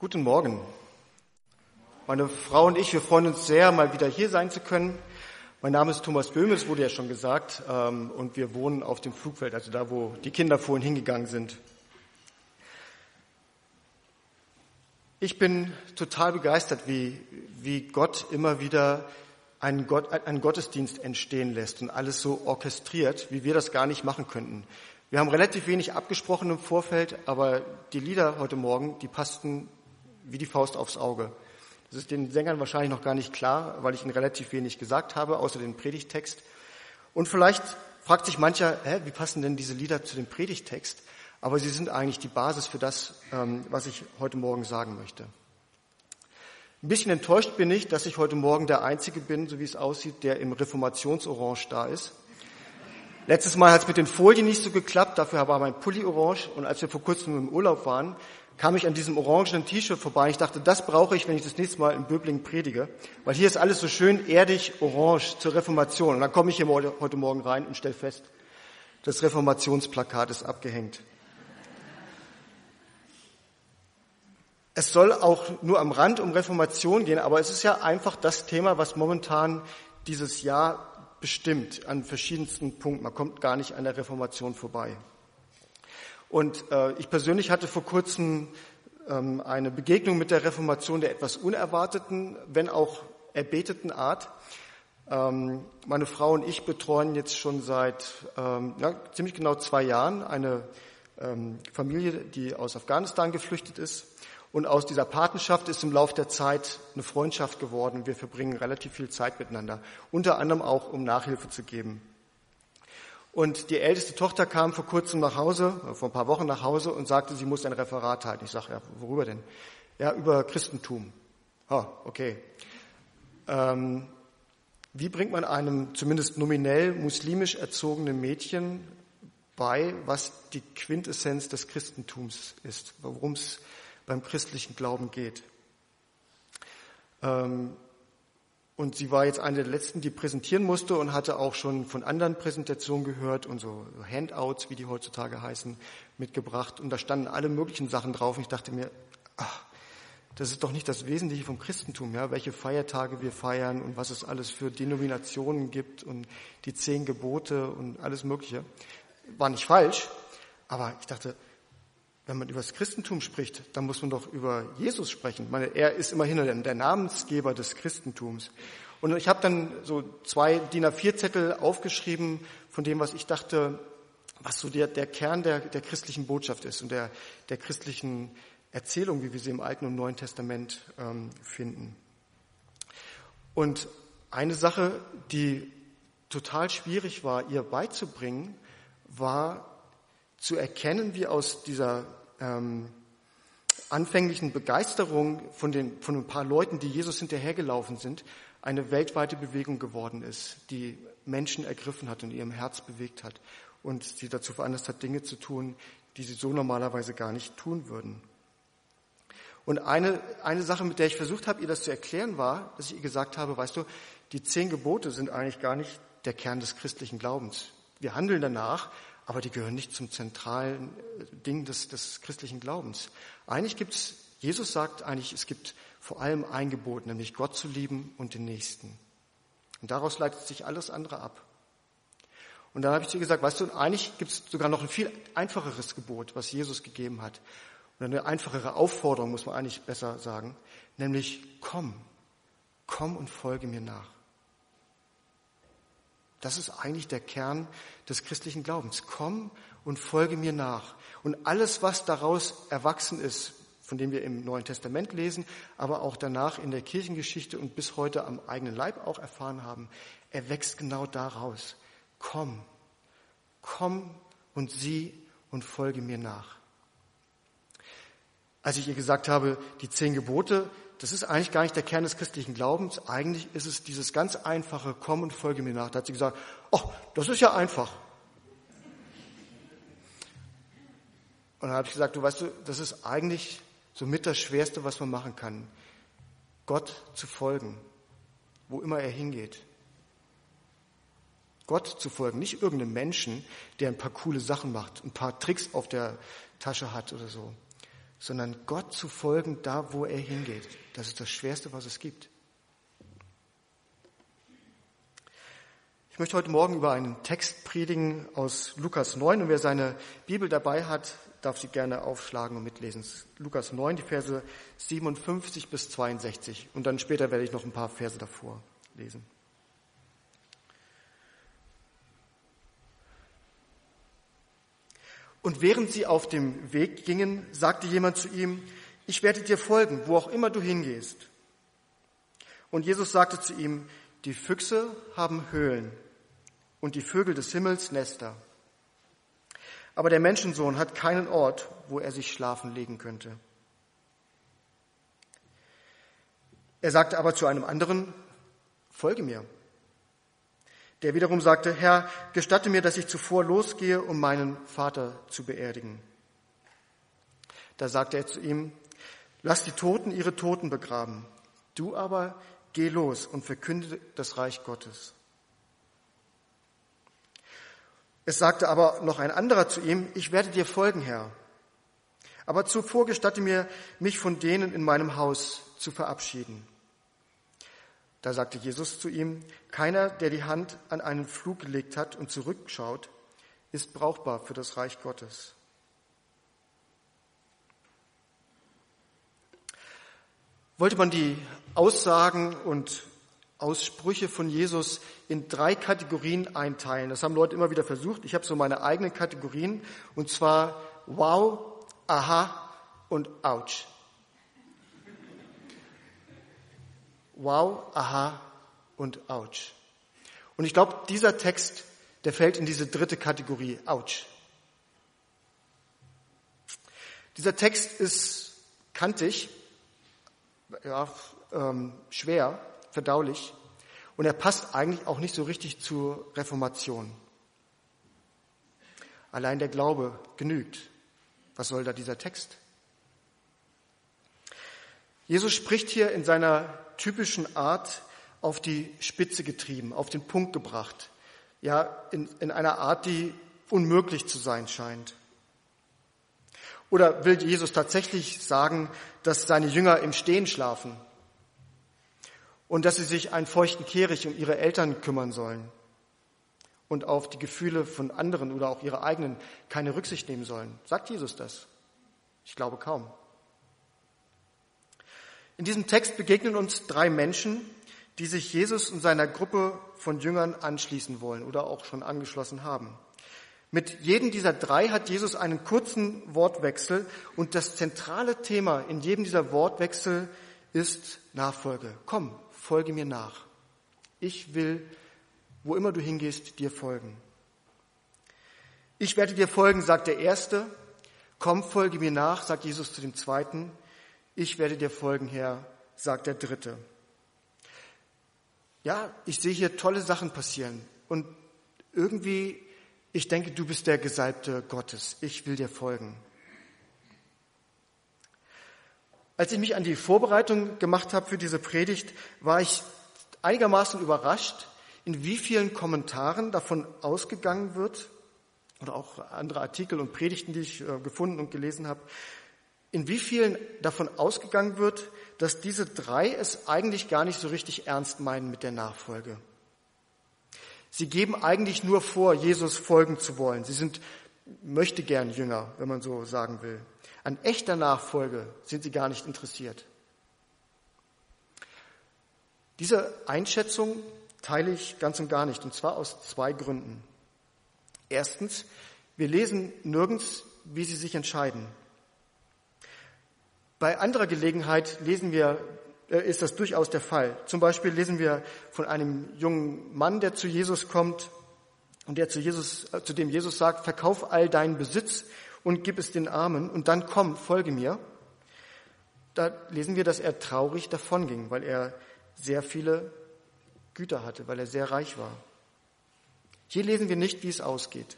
Guten Morgen. Meine Frau und ich, wir freuen uns sehr, mal wieder hier sein zu können. Mein Name ist Thomas Böhme, es wurde ja schon gesagt, und wir wohnen auf dem Flugfeld, also da, wo die Kinder vorhin hingegangen sind. Ich bin total begeistert, wie Gott immer wieder einen Gottesdienst entstehen lässt und alles so orchestriert, wie wir das gar nicht machen könnten. Wir haben relativ wenig abgesprochen im Vorfeld, aber die Lieder heute Morgen, die passten wie die Faust aufs Auge. Das ist den Sängern wahrscheinlich noch gar nicht klar, weil ich ihnen relativ wenig gesagt habe, außer den Predigttext. Und vielleicht fragt sich mancher, wie passen denn diese Lieder zu dem Predigttext? Aber sie sind eigentlich die Basis für das, was ich heute Morgen sagen möchte. Ein bisschen enttäuscht bin ich, dass ich heute Morgen der Einzige bin, so wie es aussieht, der im Reformationsorange da ist. Letztes Mal hat es mit den Folien nicht so geklappt, dafür war mein Pulli orange. Und als wir vor kurzem im Urlaub waren, kam ich an diesem orangenen T-Shirt vorbei. Ich dachte, das brauche ich, wenn ich das nächste Mal in Böblingen predige. Weil hier ist alles so schön erdig orange zur Reformation. Und dann komme ich hier heute Morgen rein und stelle fest, das Reformationsplakat ist abgehängt. Es soll auch nur am Rand um Reformation gehen, aber es ist ja einfach das Thema, was momentan dieses Jahr bestimmt an verschiedensten Punkten. Man kommt gar nicht an der Reformation vorbei. Und ich persönlich hatte vor kurzem eine Begegnung mit der Reformation der etwas unerwarteten, wenn auch erbeteten Art. Meine Frau und ich betreuen jetzt schon seit ziemlich genau 2 Jahren eine Familie, die aus Afghanistan geflüchtet ist. Und aus dieser Patenschaft ist im Laufe der Zeit eine Freundschaft geworden. Wir verbringen relativ viel Zeit miteinander, unter anderem auch, um Nachhilfe zu geben. Und die älteste Tochter kam vor kurzem nach Hause, vor ein paar Wochen nach Hause und sagte, sie muss ein Referat halten. Ich sage, ja, worüber denn? Ja, über Christentum. Okay. Wie bringt man einem zumindest nominell muslimisch erzogenen Mädchen bei, was die Quintessenz des Christentums ist, worum es beim christlichen Glauben geht? Und sie war jetzt eine der letzten, die präsentieren musste und hatte auch schon von anderen Präsentationen gehört und so Handouts, wie die heutzutage heißen, mitgebracht. Und da standen alle möglichen Sachen drauf. Und ich dachte mir, das ist doch nicht das Wesentliche vom Christentum, ja, welche Feiertage wir feiern und was es alles für Denominationen gibt und die 10 Gebote und alles Mögliche. War nicht falsch, aber ich dachte, wenn man über das Christentum spricht, dann muss man doch über Jesus sprechen. Ich meine, er ist immerhin der Namensgeber des Christentums. Und ich habe dann so 2 DIN A4-Zettel aufgeschrieben von dem, was ich dachte, was so der Kern der christlichen Botschaft ist und der christlichen Erzählung, wie wir sie im Alten und Neuen Testament finden. Und eine Sache, die total schwierig war, ihr beizubringen, war zu erkennen, wie aus dieser anfänglichen Begeisterung von ein paar Leuten, die Jesus hinterhergelaufen sind, eine weltweite Bewegung geworden ist, die Menschen ergriffen hat und ihrem Herz bewegt hat und sie dazu veranlasst hat, Dinge zu tun, die sie so normalerweise gar nicht tun würden. Und eine Sache, mit der ich versucht habe, ihr das zu erklären, war, dass ich ihr gesagt habe, weißt du, die 10 Gebote sind eigentlich gar nicht der Kern des christlichen Glaubens. Wir handeln danach, aber die gehören nicht zum zentralen Ding des christlichen Glaubens. Jesus sagt eigentlich, es gibt vor allem ein Gebot, nämlich Gott zu lieben und den Nächsten. Und daraus leitet sich alles andere ab. Und dann habe ich zu ihr gesagt, weißt du, eigentlich gibt es sogar noch ein viel einfacheres Gebot, was Jesus gegeben hat. Oder eine einfachere Aufforderung, muss man eigentlich besser sagen, nämlich komm und folge mir nach. Das ist eigentlich der Kern des christlichen Glaubens. Komm und folge mir nach. Und alles, was daraus erwachsen ist, von dem wir im Neuen Testament lesen, aber auch danach in der Kirchengeschichte und bis heute am eigenen Leib auch erfahren haben, erwächst genau daraus. Komm und sieh und folge mir nach. Als ich ihr gesagt habe, die 10 Gebote, das ist eigentlich gar nicht der Kern des christlichen Glaubens. Eigentlich ist es dieses ganz einfache, komm und folge mir nach. Da hat sie gesagt, das ist ja einfach. Und dann habe ich gesagt, du weißt, das ist eigentlich somit das Schwerste, was man machen kann. Gott zu folgen, wo immer er hingeht. Gott zu folgen, nicht irgendeinem Menschen, der ein paar coole Sachen macht, ein paar Tricks auf der Tasche hat oder so, sondern Gott zu folgen, da wo er hingeht. Das ist das Schwerste, was es gibt. Ich möchte heute Morgen über einen Text predigen aus Lukas 9 und wer seine Bibel dabei hat, darf sie gerne aufschlagen und mitlesen. Lukas 9, die Verse 57 bis 62 und dann später werde ich noch ein paar Verse davor lesen. Und während sie auf dem Weg gingen, sagte jemand zu ihm, ich werde dir folgen, wo auch immer du hingehst. Und Jesus sagte zu ihm, die Füchse haben Höhlen und die Vögel des Himmels Nester. Aber der Menschensohn hat keinen Ort, wo er sich schlafen legen könnte. Er sagte aber zu einem anderen, folge mir. Der wiederum sagte, Herr, gestatte mir, dass ich zuvor losgehe, um meinen Vater zu beerdigen. Da sagte er zu ihm, lass die Toten ihre Toten begraben. Du aber geh los und verkünde das Reich Gottes. Es sagte aber noch ein anderer zu ihm, ich werde dir folgen, Herr. Aber zuvor gestatte mir, mich von denen in meinem Haus zu verabschieden. Da sagte Jesus zu ihm, keiner, der die Hand an einen Pflug gelegt hat und zurückschaut, ist brauchbar für das Reich Gottes. Wollte man die Aussagen und Aussprüche von Jesus in 3 Kategorien einteilen. Das haben Leute immer wieder versucht. Ich habe so meine eigenen Kategorien, und zwar wow, aha und ouch. Wow, aha und ouch. Und ich glaube, dieser Text, der fällt in diese 3. Kategorie, ouch. Dieser Text ist kantig, ja, schwer, verdaulich, und er passt eigentlich auch nicht so richtig zur Reformation. Allein der Glaube genügt. Was soll da dieser Text? Jesus spricht hier in seiner typischen Art auf die Spitze getrieben, auf den Punkt gebracht. Ja, in einer Art, die unmöglich zu sein scheint. Oder will Jesus tatsächlich sagen, dass seine Jünger im Stehen schlafen? Und dass sie sich einen feuchten Kehricht um ihre Eltern kümmern sollen und auf die Gefühle von anderen oder auch ihre eigenen keine Rücksicht nehmen sollen. Sagt Jesus das? Ich glaube kaum. In diesem Text begegnen uns 3 Menschen, die sich Jesus und seiner Gruppe von Jüngern anschließen wollen oder auch schon angeschlossen haben. Mit jedem dieser 3 hat Jesus einen kurzen Wortwechsel und das zentrale Thema in jedem dieser Wortwechsel ist Nachfolge. Komm, folge mir nach. Ich will, wo immer du hingehst, dir folgen. Ich werde dir folgen, sagt der Erste. Komm, folge mir nach, sagt Jesus zu dem Zweiten. Ich werde dir folgen, Herr, sagt der Dritte. Ja, ich sehe hier tolle Sachen passieren. Und irgendwie, ich denke, du bist der Gesalbte Gottes. Ich will dir folgen. Als ich mich an die Vorbereitung gemacht habe für diese Predigt, war ich einigermaßen überrascht, in wie vielen Kommentaren davon ausgegangen wird, oder auch andere Artikel und Predigten, die ich gefunden und gelesen habe, in wie vielen davon ausgegangen wird, dass diese 3 es eigentlich gar nicht so richtig ernst meinen mit der Nachfolge. Sie geben eigentlich nur vor, Jesus folgen zu wollen. Sie sind möchtegern Jünger, wenn man so sagen will. An echter Nachfolge sind sie gar nicht interessiert. Diese Einschätzung teile ich ganz und gar nicht, und zwar aus 2 Gründen. Erstens, wir lesen nirgends, wie sie sich entscheiden. Bei anderer Gelegenheit ist das durchaus der Fall. Zum Beispiel lesen wir von einem jungen Mann, der zu Jesus kommt und der zu dem Jesus sagt, verkauf all deinen Besitz und gib es den Armen und dann komm, folge mir. Da lesen wir, dass er traurig davonging, weil er sehr viele Güter hatte, weil er sehr reich war. Hier lesen wir nicht, wie es ausgeht.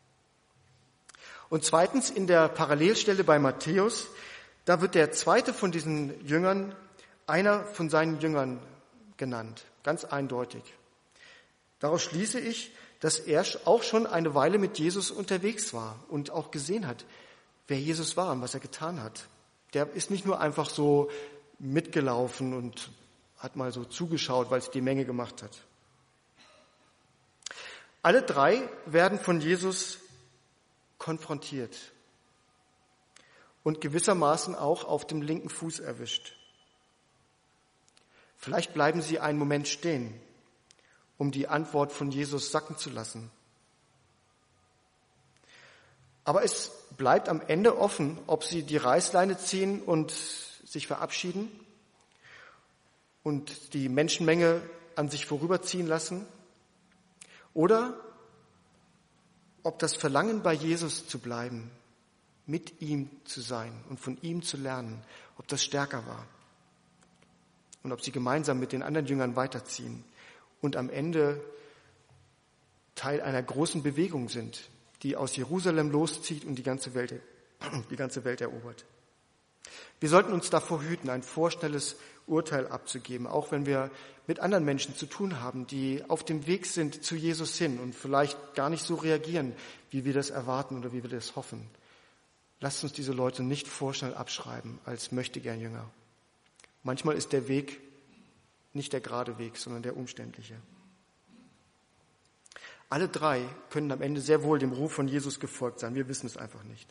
Und zweitens, in der Parallelstelle bei Matthäus, da wird der zweite von diesen Jüngern einer von seinen Jüngern genannt, ganz eindeutig. Daraus schließe ich, dass er auch schon eine Weile mit Jesus unterwegs war und auch gesehen hat, wer Jesus war und was er getan hat. Der ist nicht nur einfach so mitgelaufen und hat mal so zugeschaut, weil es die Menge gemacht hat. Alle drei werden von Jesus konfrontiert und gewissermaßen auch auf dem linken Fuß erwischt. Vielleicht bleiben sie einen Moment stehen, um die Antwort von Jesus sacken zu lassen. Aber es bleibt am Ende offen, ob sie die Reißleine ziehen und sich verabschieden und die Menschenmenge an sich vorüberziehen lassen, oder ob das Verlangen, bei Jesus zu bleiben, mit ihm zu sein und von ihm zu lernen, ob das stärker war. Und ob sie gemeinsam mit den anderen Jüngern weiterziehen und am Ende Teil einer großen Bewegung sind, die aus Jerusalem loszieht und die ganze Welt erobert. Wir sollten uns davor hüten, ein vorschnelles Urteil abzugeben, auch wenn wir mit anderen Menschen zu tun haben, die auf dem Weg sind zu Jesus hin und vielleicht gar nicht so reagieren, wie wir das erwarten oder wie wir das hoffen. Lasst uns diese Leute nicht vorschnell abschreiben als Möchtegern-Jünger. Manchmal ist der Weg nicht der gerade Weg, sondern der umständliche. Alle drei können am Ende sehr wohl dem Ruf von Jesus gefolgt sein. Wir wissen es einfach nicht.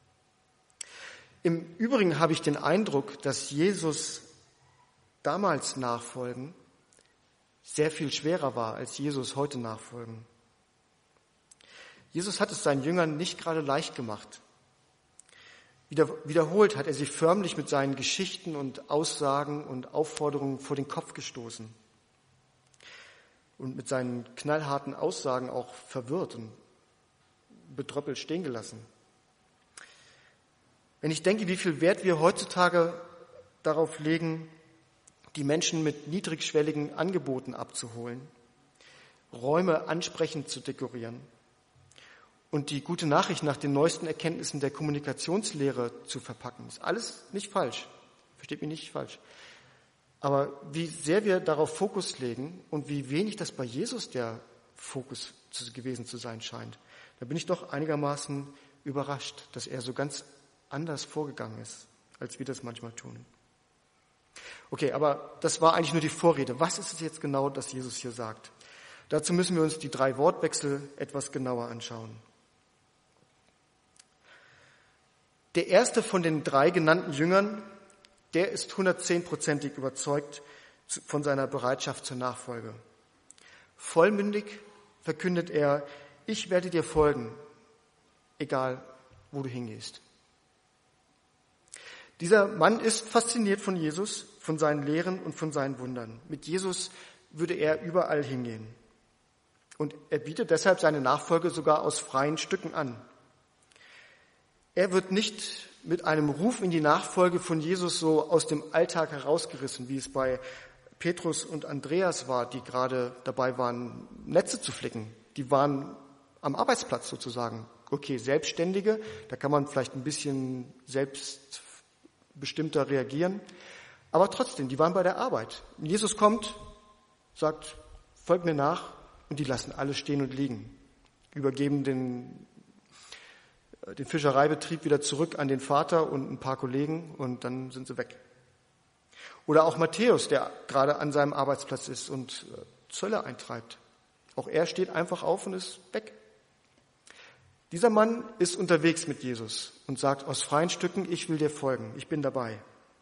Im Übrigen habe ich den Eindruck, dass Jesus damals nachfolgen sehr viel schwerer war, als Jesus heute nachfolgen. Jesus hat es seinen Jüngern nicht gerade leicht gemacht. Wiederholt hat er sie förmlich mit seinen Geschichten und Aussagen und Aufforderungen vor den Kopf gestoßen und mit seinen knallharten Aussagen auch verwirrt und bedröppelt stehen gelassen. Wenn ich denke, wie viel Wert wir heutzutage darauf legen, die Menschen mit niedrigschwelligen Angeboten abzuholen, Räume ansprechend zu dekorieren und die gute Nachricht nach den neuesten Erkenntnissen der Kommunikationslehre zu verpacken. Ist alles nicht falsch. Versteht mich nicht falsch. Aber wie sehr wir darauf Fokus legen und wie wenig das bei Jesus der Fokus gewesen zu sein scheint, da bin ich doch einigermaßen überrascht, dass er so ganz anders vorgegangen ist, als wir das manchmal tun. Okay, aber das war eigentlich nur die Vorrede. Was ist es jetzt genau, das Jesus hier sagt? Dazu müssen wir uns die 3 Wortwechsel etwas genauer anschauen. Der erste von den 3 genannten Jüngern, der ist 110%ig überzeugt von seiner Bereitschaft zur Nachfolge. Vollmündig verkündet er, ich werde dir folgen, egal wo du hingehst. Dieser Mann ist fasziniert von Jesus, von seinen Lehren und von seinen Wundern. Mit Jesus würde er überall hingehen. Und er bietet deshalb seine Nachfolge sogar aus freien Stücken an. Er wird nicht mit einem Ruf in die Nachfolge von Jesus so aus dem Alltag herausgerissen, wie es bei Petrus und Andreas war, die gerade dabei waren, Netze zu flicken. Die waren am Arbeitsplatz sozusagen. Okay, Selbstständige, da kann man vielleicht ein bisschen selbstbestimmter reagieren. Aber trotzdem, die waren bei der Arbeit. Und Jesus kommt, sagt, folgt mir nach, und die lassen alles stehen und liegen. Übergeben den Fischereibetrieb wieder zurück an den Vater und ein paar Kollegen und dann sind sie weg. Oder auch Matthäus, der gerade an seinem Arbeitsplatz ist und Zölle eintreibt. Auch er steht einfach auf und ist weg. Dieser Mann ist unterwegs mit Jesus und sagt aus freien Stücken, ich will dir folgen, ich bin dabei.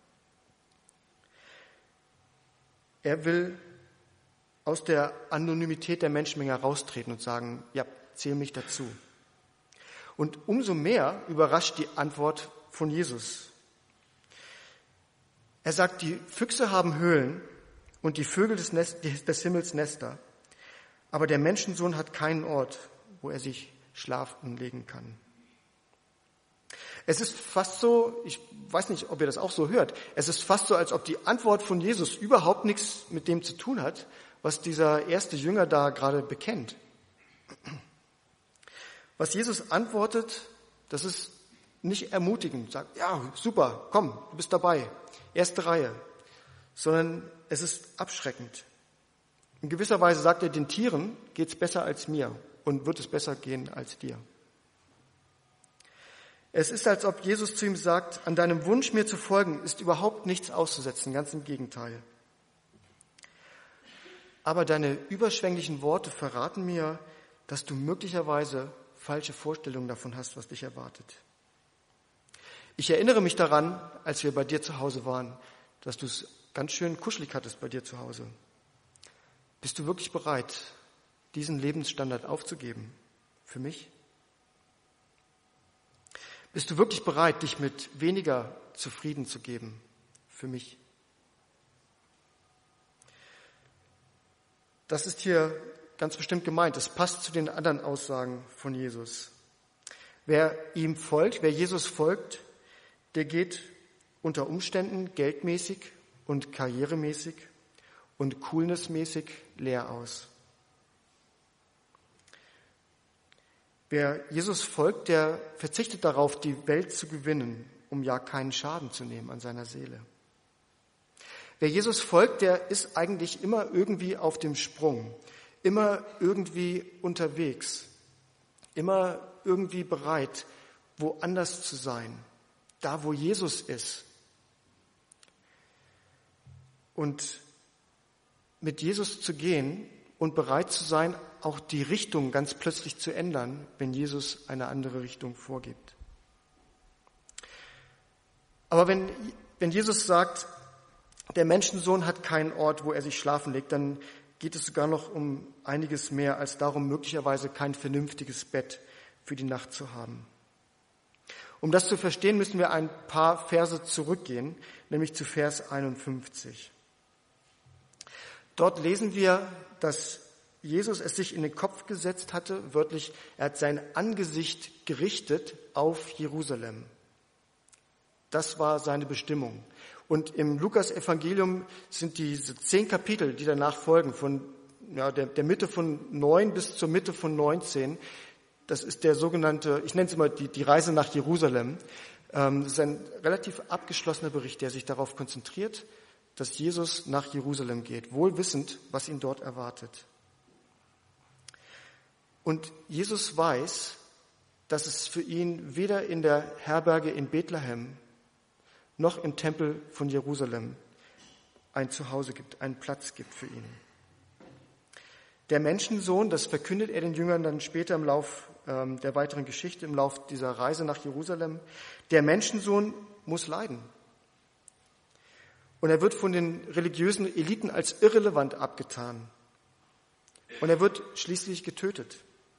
Er will aus der Anonymität der Menschenmenge heraustreten und sagen, ja, zähl mich dazu. Und umso mehr überrascht die Antwort von Jesus. Er sagt, die Füchse haben Höhlen und die Vögel des Himmels Nester, aber der Menschensohn hat keinen Ort, wo er sich schlafen legen kann. Es ist fast so, ich weiß nicht, ob ihr das auch so hört, es ist fast so, als ob die Antwort von Jesus überhaupt nichts mit dem zu tun hat, was dieser erste Jünger da gerade bekennt. Was Jesus antwortet, das ist nicht ermutigend, sagt, ja, super, komm, du bist dabei, erste Reihe, sondern es ist abschreckend. In gewisser Weise sagt er, den Tieren geht's besser als mir und wird es besser gehen als dir. Es ist, als ob Jesus zu ihm sagt, an deinem Wunsch, mir zu folgen, ist überhaupt nichts auszusetzen, ganz im Gegenteil. Aber deine überschwänglichen Worte verraten mir, dass du möglicherweise falsche Vorstellungen davon hast, was dich erwartet. Ich erinnere mich daran, als wir bei dir zu Hause waren, dass du es ganz schön kuschelig hattest bei dir zu Hause. Bist du wirklich bereit, diesen Lebensstandard aufzugeben für mich? Bist du wirklich bereit, dich mit weniger zufrieden zu geben für mich? Das ist hier ganz bestimmt gemeint. Es passt zu den anderen Aussagen von Jesus. Wer ihm folgt, wer Jesus folgt, der geht unter Umständen geldmäßig und karrieremäßig und coolnessmäßig leer aus. Wer Jesus folgt, der verzichtet darauf, die Welt zu gewinnen, um ja keinen Schaden zu nehmen an seiner Seele. Wer Jesus folgt, der ist eigentlich immer irgendwie auf dem Sprung, immer irgendwie unterwegs, immer irgendwie bereit, woanders zu sein, da wo Jesus ist. Und mit Jesus zu gehen und bereit zu sein, auch die Richtung ganz plötzlich zu ändern, wenn Jesus eine andere Richtung vorgibt. Aber wenn Jesus sagt, der Menschensohn hat keinen Ort, wo er sich schlafen legt, dann geht es sogar noch um einiges mehr als darum, möglicherweise kein vernünftiges Bett für die Nacht zu haben. Um das zu verstehen, müssen wir ein paar Verse zurückgehen, nämlich zu Vers 51. Dort lesen wir, dass Jesus es sich in den Kopf gesetzt hatte, wörtlich, er hat sein Angesicht gerichtet auf Jerusalem. Das war seine Bestimmung. Und im Lukas-Evangelium sind diese 10 Kapitel, die danach folgen, von der Mitte von 9 bis zur Mitte von 19. Das ist der sogenannte, ich nenne es immer die Reise nach Jerusalem. Das ist ein relativ abgeschlossener Bericht, der sich darauf konzentriert, dass Jesus nach Jerusalem geht, wohl wissend, was ihn dort erwartet. Und Jesus weiß, dass es für ihn weder in der Herberge in Bethlehem noch im Tempel von Jerusalem ein Zuhause gibt, einen Platz gibt für ihn. Der Menschensohn, das verkündet er den Jüngern dann später im Lauf der weiteren Geschichte, im Lauf dieser Reise nach Jerusalem, der Menschensohn muss leiden. Und er wird von den religiösen Eliten als irrelevant abgetan. Und er wird schließlich getötet.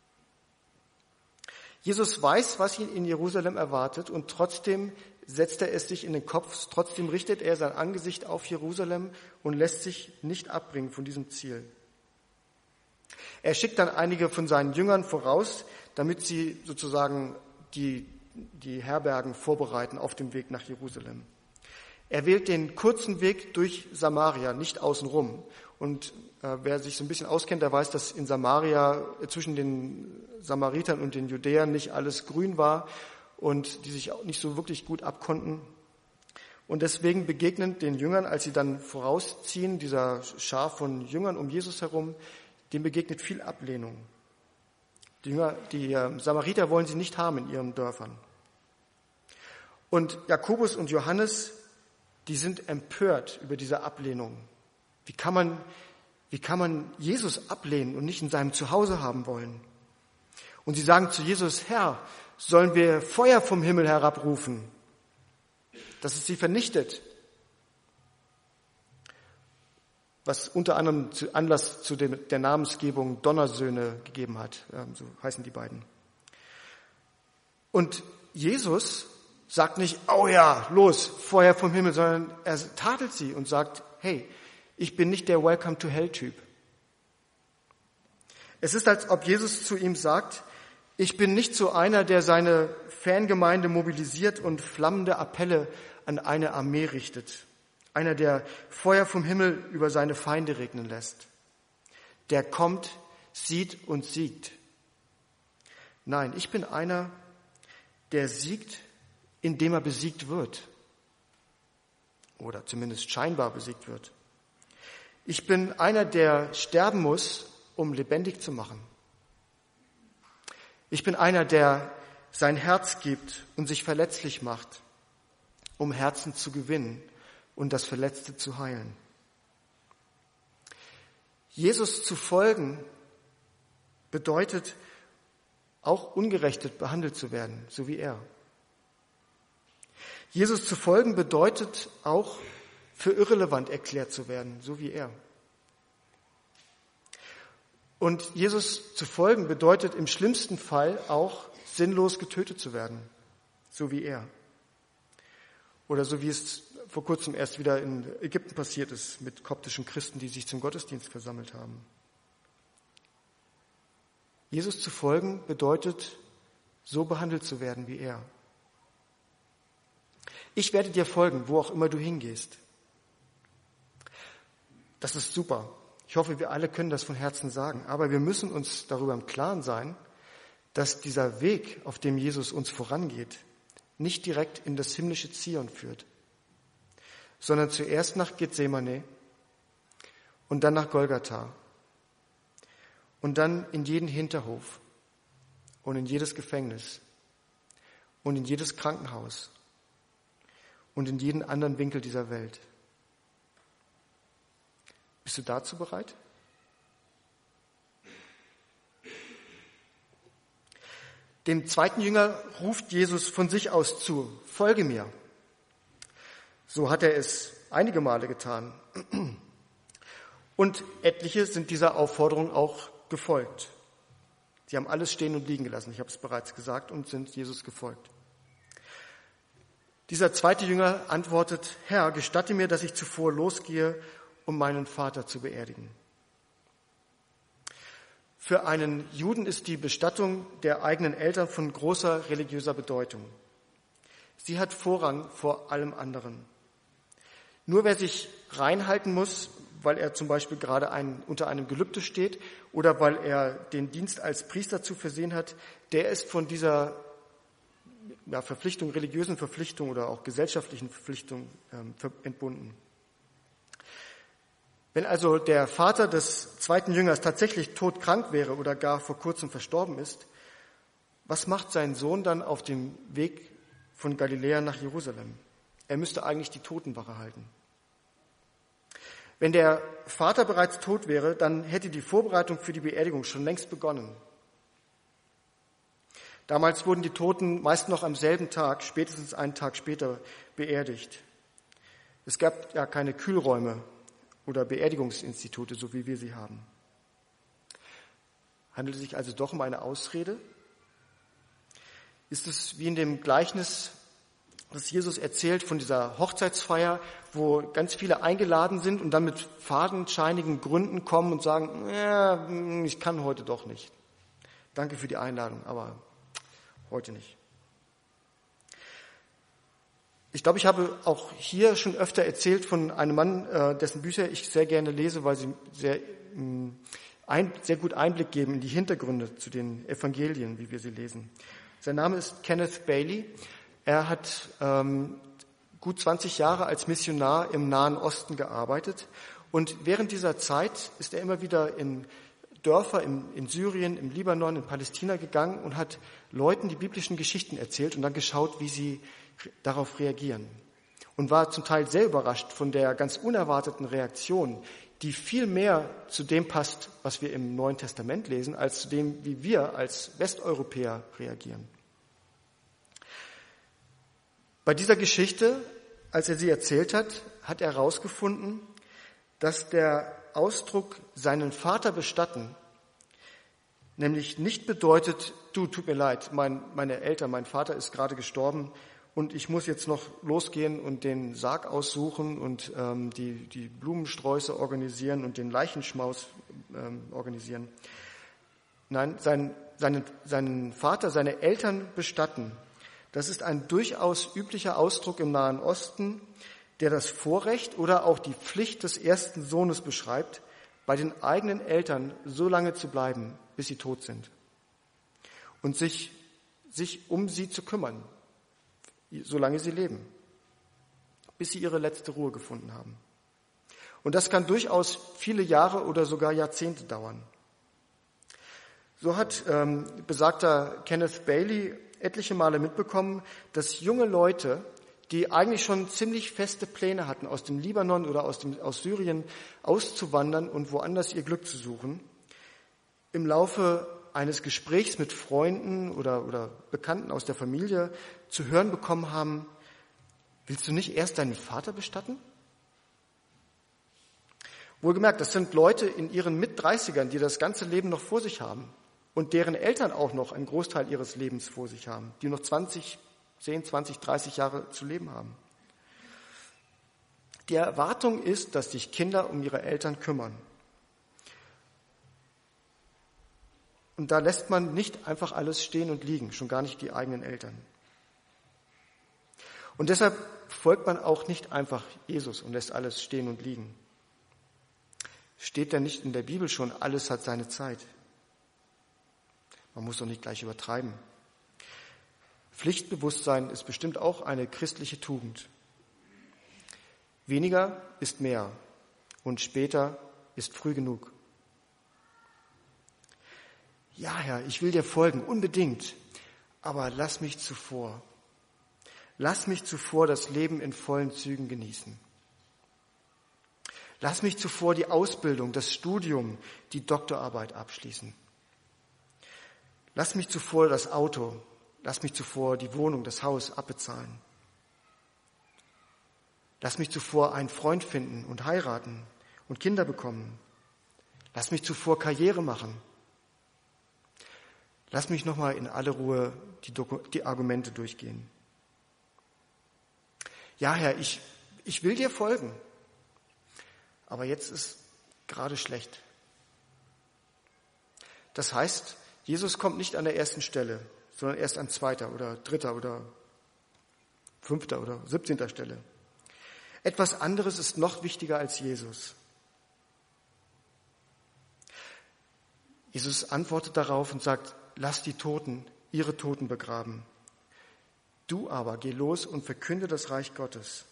Jesus weiß, was ihn in Jerusalem erwartet, und trotzdem setzt er es sich in den Kopf, trotzdem richtet er sein Angesicht auf Jerusalem und lässt sich nicht abbringen von diesem Ziel. Er schickt dann einige von seinen Jüngern voraus, damit sie sozusagen die Herbergen vorbereiten auf dem Weg nach Jerusalem. Er wählt den kurzen Weg durch Samaria, nicht außenrum. Und wer sich so ein bisschen auskennt, der weiß, dass in Samaria zwischen den Samaritern und den Judäern nicht alles grün war und die sich auch nicht so wirklich gut abkonnten. Und deswegen begegnen den Jüngern, als sie dann vorausziehen, dieser Schar von Jüngern um Jesus herum, dem begegnet viel Ablehnung. Die Samariter wollen sie nicht haben in ihren Dörfern. Und Jakobus und Johannes, die sind empört über diese Ablehnung. Wie kann man Jesus ablehnen und nicht in seinem Zuhause haben wollen? Und sie sagen zu Jesus, Herr, sollen wir Feuer vom Himmel herabrufen, dass es sie vernichtet? Was unter anderem Anlass zu der Namensgebung Donnersöhne gegeben hat, so heißen die beiden. Und Jesus sagt nicht, oh ja, los, Feuer vom Himmel, sondern er tadelt sie und sagt, hey, ich bin nicht der Welcome-to-Hell-Typ. Es ist, als ob Jesus zu ihm sagt, ich bin nicht so einer, der seine Fangemeinde mobilisiert und flammende Appelle an eine Armee richtet. Einer, der Feuer vom Himmel über seine Feinde regnen lässt. Der kommt, sieht und siegt. Nein, ich bin einer, der siegt, indem er besiegt wird. Oder zumindest scheinbar besiegt wird. Ich bin einer, der sterben muss, um lebendig zu machen. Ich bin einer, der sein Herz gibt und sich verletzlich macht, um Herzen zu gewinnen und das Verletzte zu heilen. Jesus zu folgen bedeutet auch ungerecht behandelt zu werden, so wie er. Jesus zu folgen bedeutet auch für irrelevant erklärt zu werden, so wie er. Und Jesus zu folgen bedeutet im schlimmsten Fall auch sinnlos getötet zu werden, so wie er. Oder so wie es vor kurzem erst wieder in Ägypten passiert ist mit koptischen Christen, die sich zum Gottesdienst versammelt haben. Jesus zu folgen bedeutet, so behandelt zu werden wie er. Ich werde dir folgen, wo auch immer du hingehst. Das ist super. Ich hoffe, wir alle können das von Herzen sagen. Aber wir müssen uns darüber im Klaren sein, dass dieser Weg, auf dem Jesus uns vorangeht, nicht direkt in das himmlische Zion führt, sondern zuerst nach Gethsemane und dann nach Golgatha und dann in jeden Hinterhof und in jedes Gefängnis und in jedes Krankenhaus und in jeden anderen Winkel dieser Welt. Bist du dazu bereit? Dem zweiten Jünger ruft Jesus von sich aus zu, folge mir. So hat er es einige Male getan. Und etliche sind dieser Aufforderung auch gefolgt. Sie haben alles stehen und liegen gelassen, ich habe es bereits gesagt, und sind Jesus gefolgt. Dieser zweite Jünger antwortet, Herr, gestatte mir, dass ich zuvor losgehe, um meinen Vater zu beerdigen. Für einen Juden ist die Bestattung der eigenen Eltern von großer religiöser Bedeutung. Sie hat Vorrang vor allem anderen. Nur wer sich reinhalten muss, weil er zum Beispiel gerade unter einem Gelübde steht oder weil er den Dienst als Priester zu versehen hat, der ist von dieser Verpflichtung, religiösen Verpflichtung oder auch gesellschaftlichen Verpflichtung entbunden. Wenn also der Vater des zweiten Jüngers tatsächlich todkrank wäre oder gar vor kurzem verstorben ist, was macht sein Sohn dann auf dem Weg von Galiläa nach Jerusalem? Er müsste eigentlich die Totenwache halten. Wenn der Vater bereits tot wäre, dann hätte die Vorbereitung für die Beerdigung schon längst begonnen. Damals wurden die Toten meist noch am selben Tag, spätestens einen Tag später, beerdigt. Es gab ja keine Kühlräume oder Beerdigungsinstitute, so wie wir sie haben. Handelt es sich also doch um eine Ausrede? Ist es wie in dem Gleichnis, das Jesus erzählt von dieser Hochzeitsfeier, wo ganz viele eingeladen sind und dann mit fadenscheinigen Gründen kommen und sagen, ja, ich kann heute doch nicht. Danke für die Einladung, aber heute nicht. Ich glaube, ich habe auch hier schon öfter erzählt von einem Mann, dessen Bücher ich sehr gerne lese, weil sie sehr gut Einblick geben in die Hintergründe zu den Evangelien, wie wir sie lesen. Sein Name ist Kenneth Bailey. Er hat gut 20 Jahre als Missionar im Nahen Osten gearbeitet und während dieser Zeit ist er immer wieder in Dörfer in Syrien, im Libanon, in Palästina gegangen und hat Leuten die biblischen Geschichten erzählt und dann geschaut, wie sie darauf reagieren. Und war zum Teil sehr überrascht von der ganz unerwarteten Reaktion, die viel mehr zu dem passt, was wir im Neuen Testament lesen, als zu dem, wie wir als Westeuropäer reagieren. Bei dieser Geschichte, als er sie erzählt hat, hat er herausgefunden, dass der Ausdruck seinen Vater bestatten nämlich nicht bedeutet, du, tut mir leid, meine Eltern, mein Vater ist gerade gestorben und ich muss jetzt noch losgehen und den Sarg aussuchen und die Blumensträuße organisieren und den Leichenschmaus organisieren. Nein, seinen Vater, seine Eltern bestatten. Das ist ein durchaus üblicher Ausdruck im Nahen Osten, der das Vorrecht oder auch die Pflicht des ersten Sohnes beschreibt, bei den eigenen Eltern so lange zu bleiben, bis sie tot sind. Und sich um sie zu kümmern, solange sie leben, bis sie ihre letzte Ruhe gefunden haben. Und das kann durchaus viele Jahre oder sogar Jahrzehnte dauern. So hat besagter Kenneth Bailey etliche Male mitbekommen, dass junge Leute, die eigentlich schon ziemlich feste Pläne hatten, aus dem Libanon oder aus Syrien auszuwandern und woanders ihr Glück zu suchen, im Laufe eines Gesprächs mit Freunden oder Bekannten aus der Familie zu hören bekommen haben: Willst du nicht erst deinen Vater bestatten? Wohlgemerkt, das sind Leute in ihren Mit-30ern, die das ganze Leben noch vor sich haben und deren Eltern auch noch einen Großteil ihres Lebens vor sich haben, die noch 10, 20, 30 Jahre zu leben haben. Die Erwartung ist, dass sich Kinder um ihre Eltern kümmern. Und da lässt man nicht einfach alles stehen und liegen, schon gar nicht die eigenen Eltern. Und deshalb folgt man auch nicht einfach Jesus und lässt alles stehen und liegen. Steht denn nicht in der Bibel schon, alles hat seine Zeit? Man muss doch nicht gleich übertreiben. Pflichtbewusstsein ist bestimmt auch eine christliche Tugend. Weniger ist mehr und später ist früh genug. Ja, Herr, ich will dir folgen, unbedingt, aber lass mich zuvor das Leben in vollen Zügen genießen. Lass mich zuvor die Ausbildung, das Studium, die Doktorarbeit abschließen. Lass mich zuvor das Auto, lass mich zuvor die Wohnung, das Haus abbezahlen. Lass mich zuvor einen Freund finden und heiraten und Kinder bekommen. Lass mich zuvor Karriere machen. Lass mich nochmal in aller Ruhe die Argumente durchgehen. Ja, Herr, ich will dir folgen. Aber jetzt ist gerade schlecht. Das heißt, Jesus kommt nicht an der ersten Stelle, sondern erst an 2. oder 3. oder 5. oder 17. Stelle. Etwas anderes ist noch wichtiger als Jesus. Jesus antwortet darauf und sagt: Lass die Toten ihre Toten begraben. Du aber geh los und verkünde das Reich Gottes.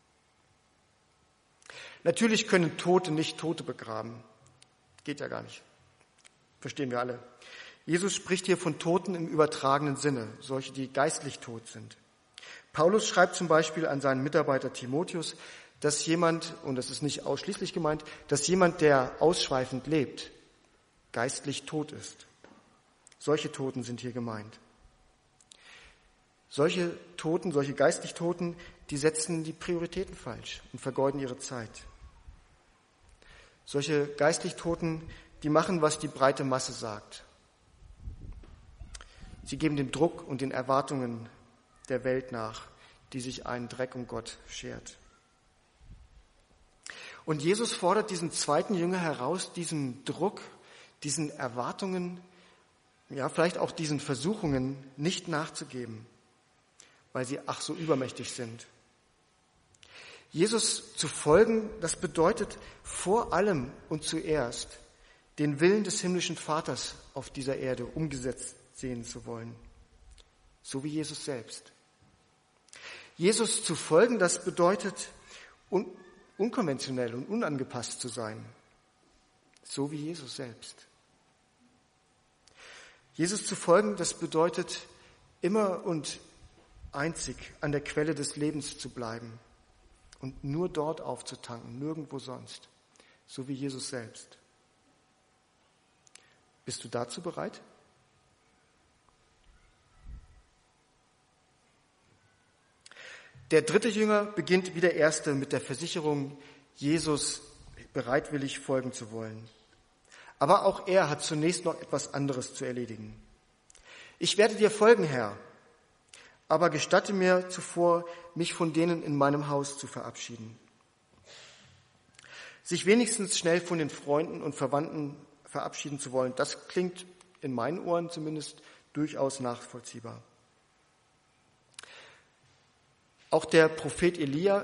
Natürlich können Tote nicht Tote begraben. Geht ja gar nicht. Verstehen wir alle. Jesus spricht hier von Toten im übertragenen Sinne, solche, die geistlich tot sind. Paulus schreibt zum Beispiel an seinen Mitarbeiter Timotheus, dass jemand, und das ist nicht ausschließlich gemeint, dass jemand, der ausschweifend lebt, geistlich tot ist. Solche Toten sind hier gemeint. Solche Toten, solche geistlich Toten, die setzen die Prioritäten falsch und vergeuden ihre Zeit. Solche geistlich Toten, die machen, was die breite Masse sagt. Sie geben dem Druck und den Erwartungen der Welt nach, die sich einen Dreck um Gott schert. Und Jesus fordert diesen zweiten Jünger heraus, diesem Druck, diesen Erwartungen, ja, vielleicht auch diesen Versuchungen nicht nachzugeben, weil sie ach so übermächtig sind. Jesus zu folgen, das bedeutet vor allem und zuerst den Willen des himmlischen Vaters auf dieser Erde umgesetzt sehen zu wollen, so wie Jesus selbst. Jesus zu folgen, das bedeutet unkonventionell und unangepasst zu sein, so wie Jesus selbst. Jesus zu folgen, das bedeutet immer und einzig an der Quelle des Lebens zu bleiben und nur dort aufzutanken, nirgendwo sonst, so wie Jesus selbst. Bist du dazu bereit? Der dritte Jünger beginnt wie der erste mit der Versicherung, Jesus bereitwillig folgen zu wollen. Aber auch er hat zunächst noch etwas anderes zu erledigen. Ich werde dir folgen, Herr, aber gestatte mir zuvor, mich von denen in meinem Haus zu verabschieden. Sich wenigstens schnell von den Freunden und Verwandten verabschieden zu wollen, das klingt in meinen Ohren zumindest durchaus nachvollziehbar. Auch der Prophet Elisa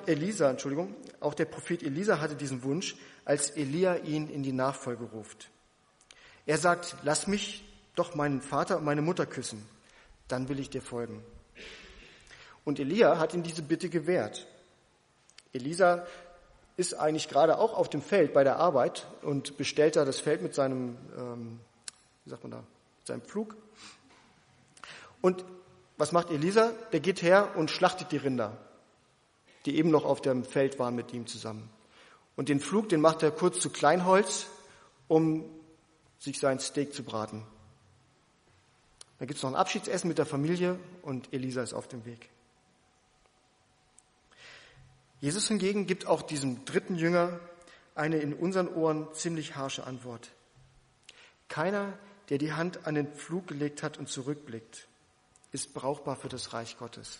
hatte diesen Wunsch, als Elia ihn in die Nachfolge ruft. Er sagt: Lass mich doch meinen Vater und meine Mutter küssen, dann will ich dir folgen. Und Elia hat ihm diese Bitte gewährt. Elisa ist eigentlich gerade auch auf dem Feld bei der Arbeit und bestellt da das Feld mit seinem, seinem Pflug. Und Was macht Elisa? Der geht her und schlachtet die Rinder, die eben noch auf dem Feld waren mit ihm zusammen. Und den Pflug, den macht er kurz zu Kleinholz, um sich sein Steak zu braten. Dann gibt es noch ein Abschiedsessen mit der Familie und Elisa ist auf dem Weg. Jesus hingegen gibt auch diesem dritten Jünger eine in unseren Ohren ziemlich harsche Antwort. Keiner, der die Hand an den Pflug gelegt hat und zurückblickt, ist brauchbar für das Reich Gottes.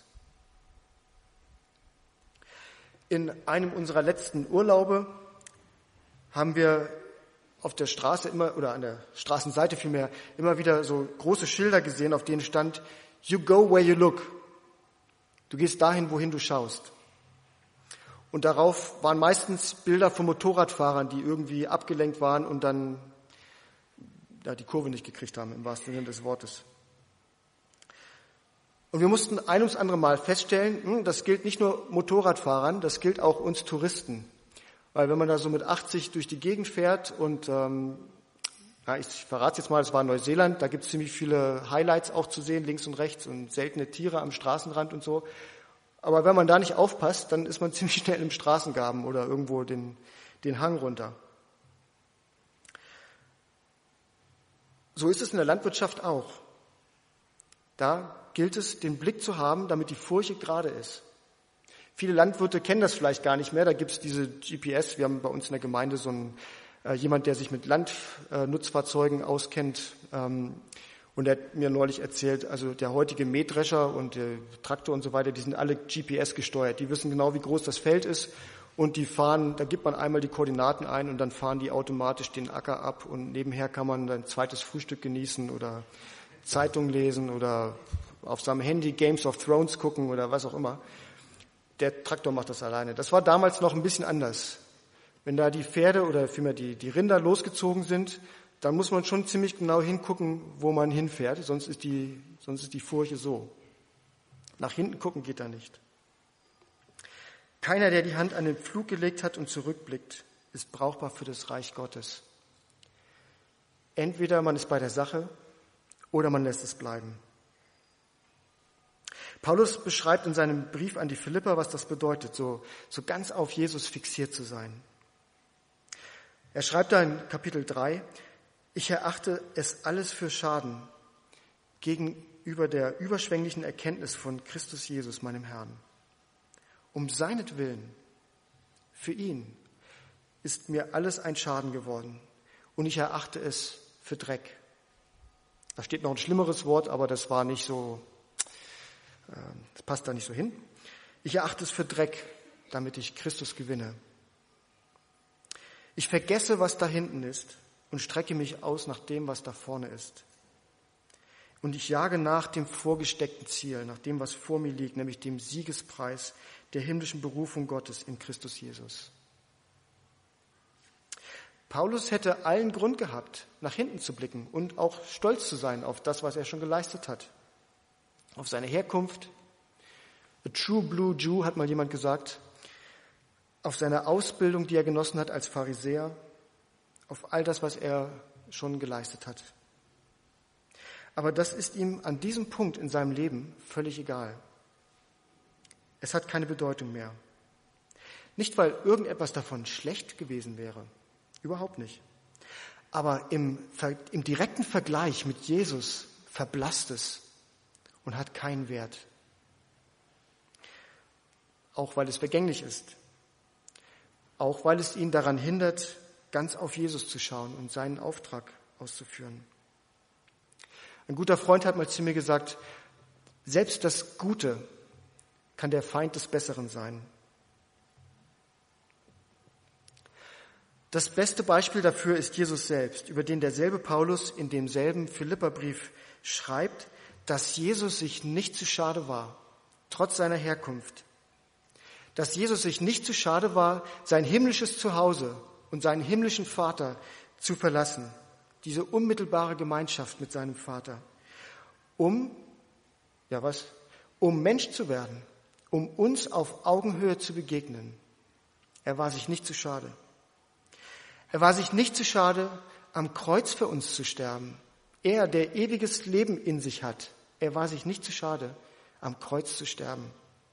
In einem unserer letzten Urlaube haben wir auf der Straße oder an der Straßenseite vielmehr immer wieder so große Schilder gesehen, auf denen stand, "You go where you look." Du gehst dahin, wohin du schaust. Und darauf waren meistens Bilder von Motorradfahrern, die irgendwie abgelenkt waren und dann die Kurve nicht gekriegt haben, im wahrsten Sinne des Wortes. Und wir mussten ein ums andere Mal feststellen, das gilt nicht nur Motorradfahrern, das gilt auch uns Touristen. Weil wenn man da so mit 80 durch die Gegend fährt und, ich verrate es jetzt mal, es war Neuseeland, da gibt es ziemlich viele Highlights auch zu sehen, links und rechts und seltene Tiere am Straßenrand und so. Aber wenn man da nicht aufpasst, dann ist man ziemlich schnell im Straßengraben oder irgendwo den Hang runter. So ist es in der Landwirtschaft auch. Da gilt es, den Blick zu haben, damit die Furche gerade ist. Viele Landwirte kennen das vielleicht gar nicht mehr. Da gibt es diese GPS. Wir haben bei uns in der Gemeinde so jemand, der sich mit Landnutzfahrzeugen auskennt. Und er hat mir neulich erzählt, also der heutige Mähdrescher und der Traktor und so weiter, die sind alle GPS gesteuert. Die wissen genau, wie groß das Feld ist. Und die fahren, da gibt man einmal die Koordinaten ein und dann fahren die automatisch den Acker ab. Und nebenher kann man ein zweites Frühstück genießen oder Zeitung lesen oder auf seinem Handy Games of Thrones gucken oder was auch immer. Der Traktor macht das alleine. Das war damals noch ein bisschen anders. Wenn da die Pferde oder vielmehr die Rinder losgezogen sind, dann muss man schon ziemlich genau hingucken, wo man hinfährt, sonst ist die Furche so. Nach hinten gucken geht da nicht. Keiner, der die Hand an den Pflug gelegt hat und zurückblickt, ist brauchbar für das Reich Gottes. Entweder man ist bei der Sache oder man lässt es bleiben. Paulus beschreibt in seinem Brief an die Philipper, was das bedeutet, so ganz auf Jesus fixiert zu sein. Er schreibt da in Kapitel 3, ich erachte es alles für Schaden gegenüber der überschwänglichen Erkenntnis von Christus Jesus, meinem Herrn. Um seinetwillen, für ihn, ist mir alles ein Schaden geworden und ich erachte es für Dreck. Da steht noch ein schlimmeres Wort, aber das war nicht so, das passt da nicht so hin. Ich erachte es für Dreck, damit ich Christus gewinne. Ich vergesse, was da hinten ist und strecke mich aus nach dem, was da vorne ist. Und ich jage nach dem vorgesteckten Ziel, nach dem, was vor mir liegt, nämlich dem Siegespreis der himmlischen Berufung Gottes in Christus Jesus. Paulus hätte allen Grund gehabt, nach hinten zu blicken und auch stolz zu sein auf das, was er schon geleistet hat. Auf seine Herkunft. A true blue Jew, hat mal jemand gesagt. Auf seine Ausbildung, die er genossen hat als Pharisäer. Auf all das, was er schon geleistet hat. Aber das ist ihm an diesem Punkt in seinem Leben völlig egal. Es hat keine Bedeutung mehr. Nicht, weil irgendetwas davon schlecht gewesen wäre. Überhaupt nicht. Aber im direkten Vergleich mit Jesus verblasst es und hat keinen Wert. Auch weil es vergänglich ist. Auch weil es ihn daran hindert, ganz auf Jesus zu schauen und seinen Auftrag auszuführen. Ein guter Freund hat mal zu mir gesagt, selbst das Gute kann der Feind des Besseren sein. Das beste Beispiel dafür ist Jesus selbst, über den derselbe Paulus in demselben Philipperbrief schreibt, dass Jesus sich nicht zu schade war, trotz seiner Herkunft. Dass Jesus sich nicht zu schade war, sein himmlisches Zuhause und seinen himmlischen Vater zu verlassen. Diese unmittelbare Gemeinschaft mit seinem Vater. Um Mensch zu werden, um uns auf Augenhöhe zu begegnen. Er war sich nicht zu schade. Er war sich nicht zu schade, am Kreuz für uns zu sterben. Er, der ewiges Leben in sich hat, er war sich nicht zu schade, am Kreuz zu sterben.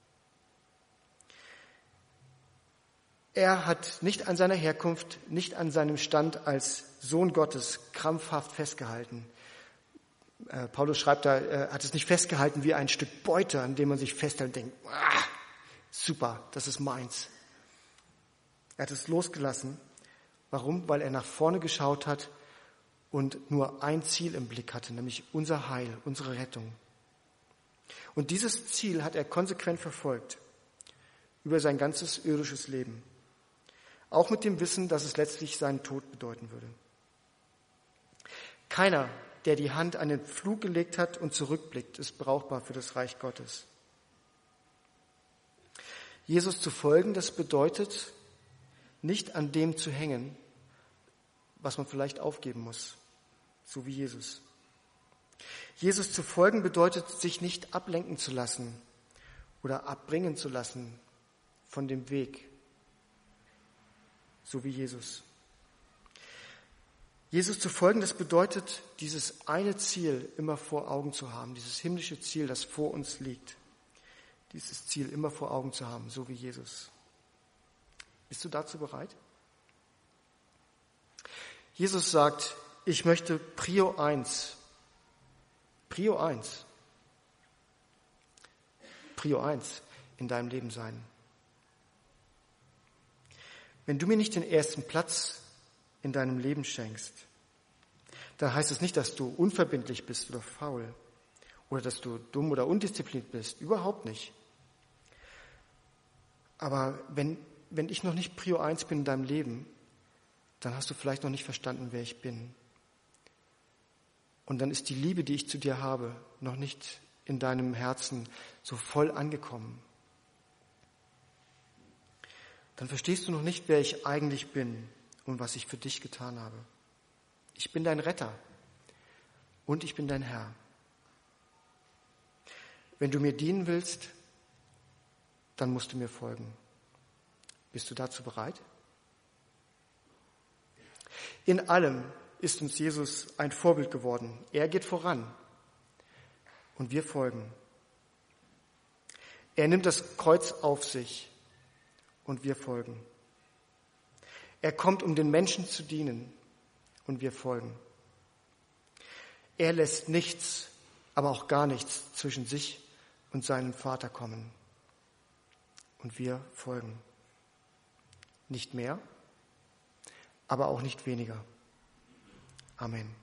Er hat nicht an seiner Herkunft, nicht an seinem Stand als Sohn Gottes krampfhaft festgehalten. Paulus schreibt da, er hat es nicht festgehalten wie ein Stück Beute, an dem man sich festhält und denkt, super, das ist meins. Er hat es losgelassen. Warum? Weil er nach vorne geschaut hat und nur ein Ziel im Blick hatte, nämlich unser Heil, unsere Rettung. Und dieses Ziel hat er konsequent verfolgt über sein ganzes irdisches Leben. Auch mit dem Wissen, dass es letztlich seinen Tod bedeuten würde. Keiner, der die Hand an den Pflug gelegt hat und zurückblickt, ist brauchbar für das Reich Gottes. Jesus zu folgen, das bedeutet, nicht an dem zu hängen, was man vielleicht aufgeben muss, so wie Jesus. Jesus zu folgen bedeutet, sich nicht ablenken zu lassen oder abbringen zu lassen von dem Weg, so wie Jesus. Jesus zu folgen, das bedeutet, dieses eine Ziel immer vor Augen zu haben, dieses himmlische Ziel, das vor uns liegt. Dieses Ziel immer vor Augen zu haben, so wie Jesus. Bist du dazu bereit? Jesus sagt, ich möchte Prio 1 in deinem Leben sein. Wenn du mir nicht den ersten Platz in deinem Leben schenkst, dann heißt es nicht, dass du unverbindlich bist oder faul oder dass du dumm oder undiszipliniert bist. Überhaupt nicht. Aber wenn ich noch nicht Prio 1 bin in deinem Leben, dann hast du vielleicht noch nicht verstanden, wer ich bin. Und dann ist die Liebe, die ich zu dir habe, noch nicht in deinem Herzen so voll angekommen. Dann verstehst du noch nicht, wer ich eigentlich bin und was ich für dich getan habe. Ich bin dein Retter und ich bin dein Herr. Wenn du mir dienen willst, dann musst du mir folgen. Bist du dazu bereit? In allem ist uns Jesus ein Vorbild geworden. Er geht voran und wir folgen. Er nimmt das Kreuz auf sich und wir folgen. Er kommt, um den Menschen zu dienen und wir folgen. Er lässt nichts, aber auch gar nichts zwischen sich und seinem Vater kommen und wir folgen. Nicht mehr, aber auch nicht weniger. Amen.